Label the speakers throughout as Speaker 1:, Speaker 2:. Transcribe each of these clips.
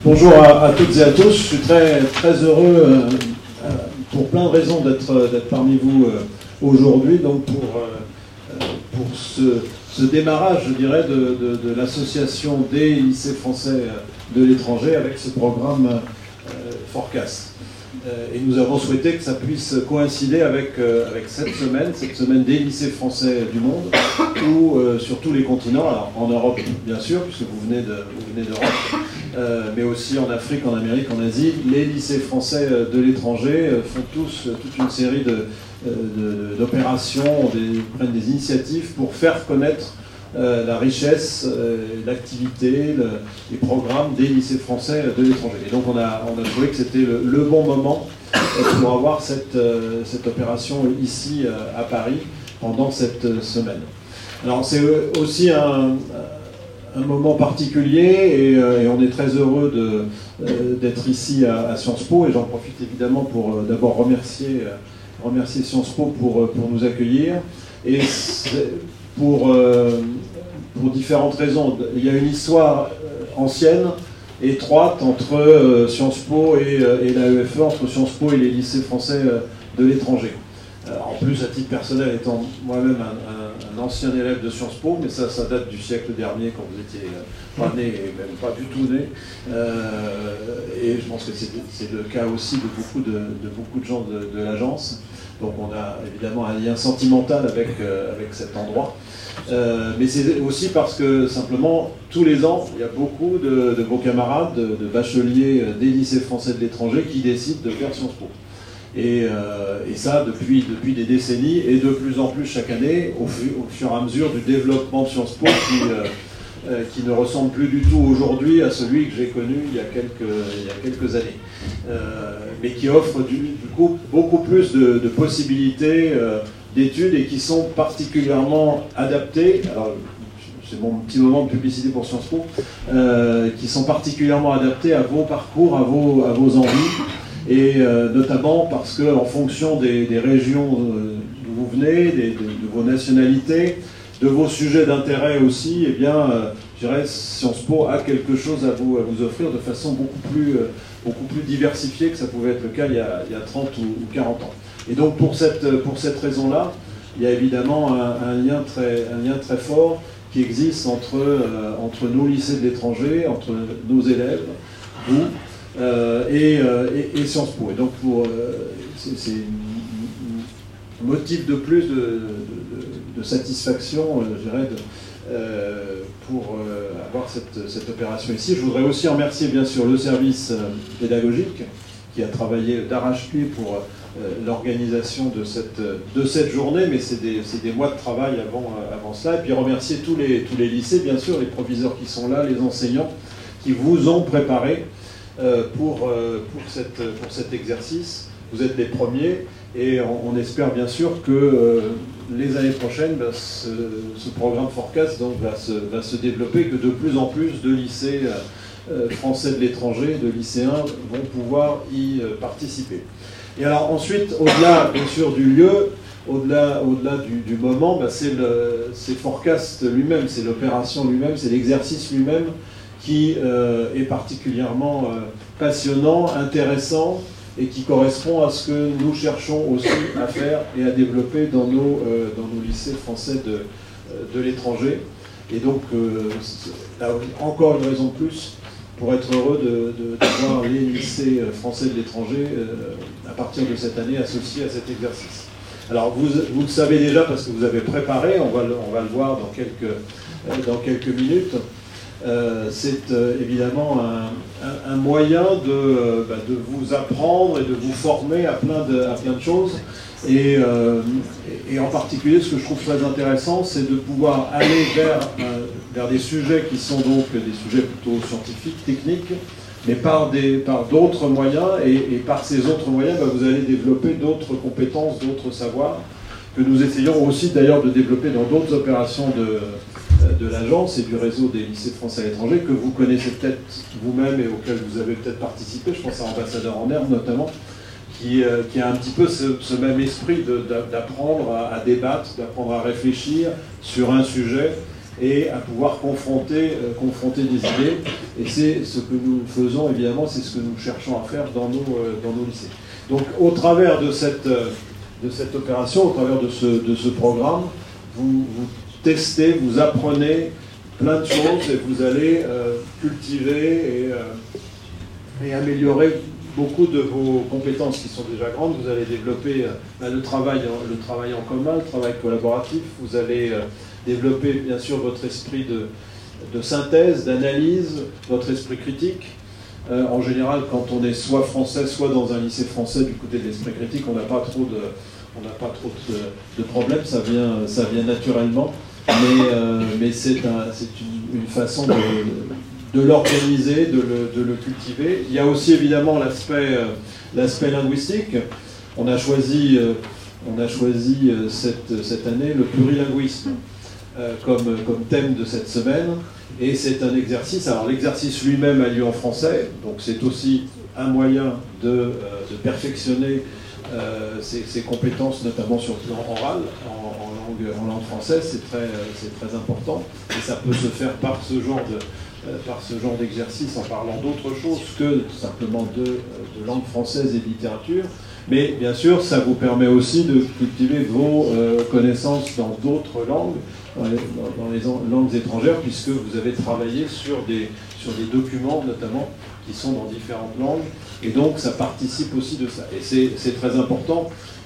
Speaker 1: Bonjour à toutes et à tous, je suis très heureux pour plein de raisons d'être parmi vous aujourd'hui, donc pour ce démarrage, je dirais, de l'association des lycées français de l'étranger avec ce programme Forecast. Et nous avons souhaité que ça puisse coïncider avec cette semaine des lycées français du monde, ou sur tous les continents, alors en Europe bien sûr, puisque vous venez d'Europe, mais aussi en Afrique, en Amérique, en Asie. Les lycées français de l'étranger font toute une série d'opérations, prennent des initiatives pour faire connaître la richesse, l'activité, les programmes des lycées français de l'étranger. Et donc on a trouvé que c'était le bon moment pour avoir cette opération ici à Paris pendant cette semaine. Alors c'est aussi un moment particulier et on est très heureux d'être ici à Sciences Po, et j'en profite évidemment pour d'abord remercier Sciences Po pour nous accueillir. Et pour différentes raisons. Il y a une histoire ancienne, étroite, entre Sciences Po et l'AEFE, entre Sciences Po et les lycées français de l'étranger. En plus, à titre personnel, étant moi-même un ancien élève de Sciences Po, mais ça date du siècle dernier, quand vous étiez pas né et même pas du tout né. Et je pense que c'est le cas aussi de beaucoup de gens de l'agence. Donc on a évidemment un lien sentimental avec cet endroit. Mais c'est aussi parce que simplement, tous les ans, il y a beaucoup de vos camarades, de bacheliers des lycées français de l'étranger qui décident de faire Sciences Po. Et ça depuis des décennies, et de plus en plus chaque année, au fur et à mesure du développement de Sciences Po qui ne ressemble plus du tout aujourd'hui à celui que j'ai connu il y a quelques années. Mais qui offre du coup beaucoup plus de possibilités d'études, et qui sont particulièrement adaptées. Alors, c'est mon petit moment de publicité pour Sciences Po, qui sont particulièrement adaptés à vos parcours, à vos envies, et notamment parce que, en fonction des régions d'où vous venez, de vos nationalités, de vos sujets d'intérêt aussi, eh bien, je dirais, Sciences Po a quelque chose à vous offrir de façon beaucoup plus diversifiée que ça pouvait être le cas il y a 30 ou 40 ans. Et donc pour cette raison-là, il y a évidemment un lien très fort qui existe entre nos lycées de l'étranger, entre nos élèves, vous, et Sciences Po. Et donc c'est un motif de plus de satisfaction, je dirais, pour avoir cette opération ici. Je voudrais aussi remercier bien sûr le service pédagogique qui a travaillé d'arrache-pied pour l'organisation de cette journée, mais c'est des mois de travail avant cela. Et puis remercier tous les lycées, bien sûr, les proviseurs qui sont là, les enseignants qui vous ont préparé pour cet exercice. Vous êtes les premiers, et on espère bien sûr que les années prochaines, ce programme Forecast donc, va se développer, que de plus en plus de lycées français de l'étranger, de lycéens, vont pouvoir y participer. Et alors ensuite, au-delà bien sûr du lieu, au-delà du moment, c'est Forecast lui-même, c'est l'opération lui-même, c'est l'exercice lui-même qui est particulièrement passionnant, intéressant, et qui correspond à ce que nous cherchons aussi à faire et à développer dans nos lycées français de l'étranger. Et donc, là, encore une raison de plus pour être heureux de voir les lycées français de l'étranger à partir de cette année associés à cet exercice. Alors vous le savez déjà parce que vous avez préparé, on va le voir dans quelques minutes. C'est évidemment un moyen de vous apprendre et de vous former à plein de choses. Et en particulier, ce que je trouve très intéressant, c'est de pouvoir aller vers des sujets qui sont donc des sujets plutôt scientifiques, techniques, mais par d'autres moyens, et par ces autres moyens, vous allez développer d'autres compétences, d'autres savoirs, que nous essayons aussi d'ailleurs de développer dans d'autres opérations de l'agence et du réseau des lycées français à l'étranger, que vous connaissez peut-être vous-même et auquel vous avez peut-être participé. Je pense à Ambassadeur en Herbe notamment, qui a un petit peu ce même esprit d'apprendre à débattre, d'apprendre à réfléchir sur un sujet, et à pouvoir confronter des idées. Et c'est ce que nous faisons, évidemment, c'est ce que nous cherchons à faire dans nos lycées. Donc, au travers de cette opération, au travers de ce programme, vous testez, vous apprenez plein de choses et vous allez cultiver et améliorer beaucoup de vos compétences qui sont déjà grandes. Vous allez développer le travail en commun, le travail collaboratif. Vous allez développer bien sûr votre esprit de synthèse, d'analyse, votre esprit critique. En général, quand on est soit français, soit dans un lycée français, du côté de l'esprit critique, on n'a pas trop de problèmes, ça vient naturellement. Mais c'est une façon de l'organiser, de le cultiver. Il y a aussi évidemment l'aspect linguistique. On a choisi cette année le plurilinguisme comme thème de cette semaine. Et c'est un exercice. Alors l'exercice lui-même a lieu en français, donc c'est aussi un moyen de perfectionner ses compétences, notamment sur le plan oral, en langue française. C'est très important. Et ça peut se faire par ce genre d'exercice en parlant d'autre chose que simplement de langue française et de littérature. Mais bien sûr, ça vous permet aussi de cultiver vos connaissances dans d'autres langues, dans les langues étrangères, puisque vous avez travaillé sur des documents notamment qui sont dans différentes langues. Et donc ça participe aussi de ça. Et c'est très important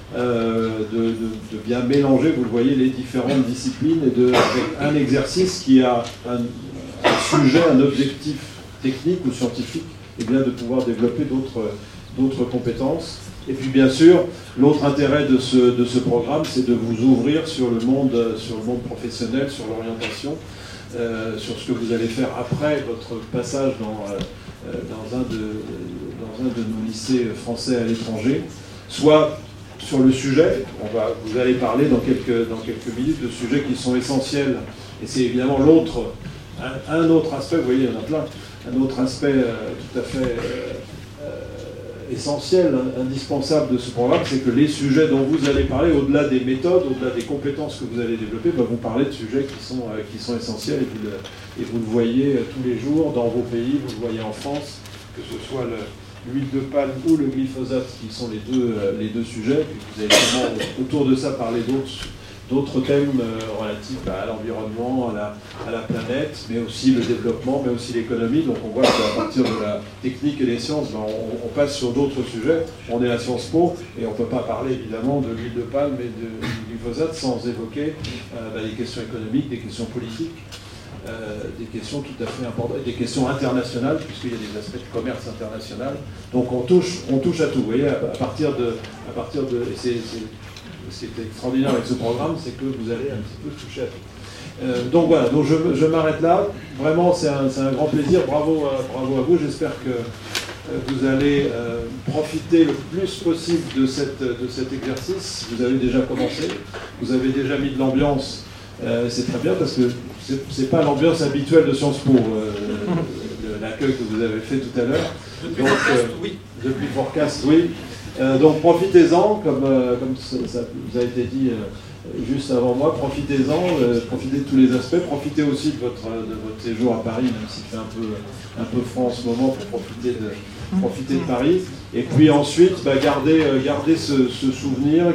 Speaker 1: de bien mélanger, vous le voyez, les différentes disciplines et avec un exercice qui a un sujet, un objectif technique ou scientifique, et bien de pouvoir développer d'autres compétences. Et puis bien sûr, l'autre intérêt de ce programme, c'est de vous ouvrir sur le monde professionnel, sur l'orientation, sur ce que vous allez faire après votre passage dans un de nos lycées français à l'étranger, soit sur le sujet, vous allez parler dans quelques minutes de sujets qui sont essentiels, et c'est évidemment un autre aspect, vous voyez, il y en a plein, un autre aspect tout à fait essentiel, indispensable de ce programme, c'est que les sujets dont vous allez parler, au-delà des méthodes, au-delà des compétences que vous allez développer, vous parlez de sujets qui sont essentiels et vous le voyez tous les jours dans vos pays, vous le voyez en France, que ce soit l'huile de palme ou le glyphosate qui sont les deux sujets, puis vous allez vraiment autour de ça parler d'autres thèmes relatifs à l'environnement, à la planète, mais aussi le développement, mais aussi l'économie. Donc on voit qu'à partir de la technique et des sciences, on passe sur d'autres sujets. On est à Sciences Po et on ne peut pas parler évidemment de l'huile de palme et du glyphosate sans évoquer des questions économiques, des questions politiques, des questions tout à fait importantes, des questions internationales, puisqu'il y a des aspects de commerce international. Donc on touche à tout. Vous voyez, à partir de ce qui est extraordinaire avec ce programme, c'est que vous allez un petit peu toucher à tout. Donc voilà, donc je m'arrête là. Vraiment, c'est un grand plaisir. Bravo à vous. J'espère que vous allez profiter le plus possible de cet exercice. Vous avez déjà commencé, vous avez déjà mis de l'ambiance. C'est très bien parce que c'est pas l'ambiance habituelle de Sciences Po, l'accueil que vous avez fait tout à l'heure. Depuis Forecast, oui. Donc profitez-en, comme ça vous a été dit juste avant moi, profitez-en, profitez de tous les aspects, profitez aussi de votre séjour à Paris, même s'il fait un peu froid en ce moment, pour profiter de Paris. Et puis ensuite, gardez ce souvenir,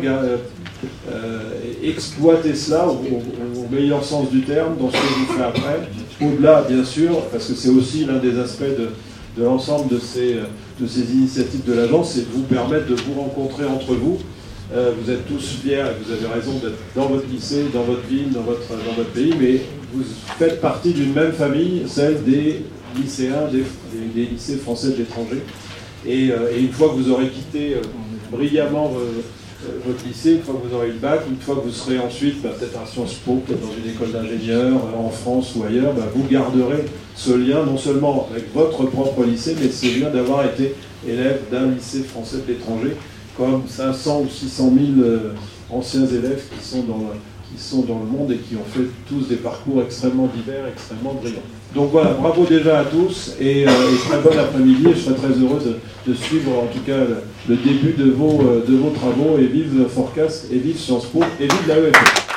Speaker 1: exploitez cela au meilleur sens du terme dans ce que vous faites après. Au-delà, bien sûr, parce que c'est aussi l'un des aspects de l'ensemble de ces initiatives de l'agence, c'est de vous permettre de vous rencontrer entre vous. Vous êtes tous fiers, et vous avez raison d'être dans votre lycée, dans votre ville, dans votre pays, mais vous faites partie d'une même famille, celle des lycéens, des lycées français de l'étranger. Et une fois que vous aurez quitté brillamment votre lycée, une fois que vous aurez eu le bac, une fois que vous serez ensuite peut-être à Sciences Po, peut-être dans une école d'ingénieur en France ou ailleurs, vous garderez ce lien non seulement avec votre propre lycée, mais ce lien d'avoir été élève d'un lycée français de l'étranger, comme 500 ou 600 000 anciens élèves qui sont dans le monde et qui ont fait tous des parcours extrêmement divers, extrêmement brillants. Donc voilà, bravo déjà à tous et très bon après-midi. Je serai très heureux de suivre en tout cas le début de vos travaux et vive Forecast et vive Sciences Po et vive l'AEFE.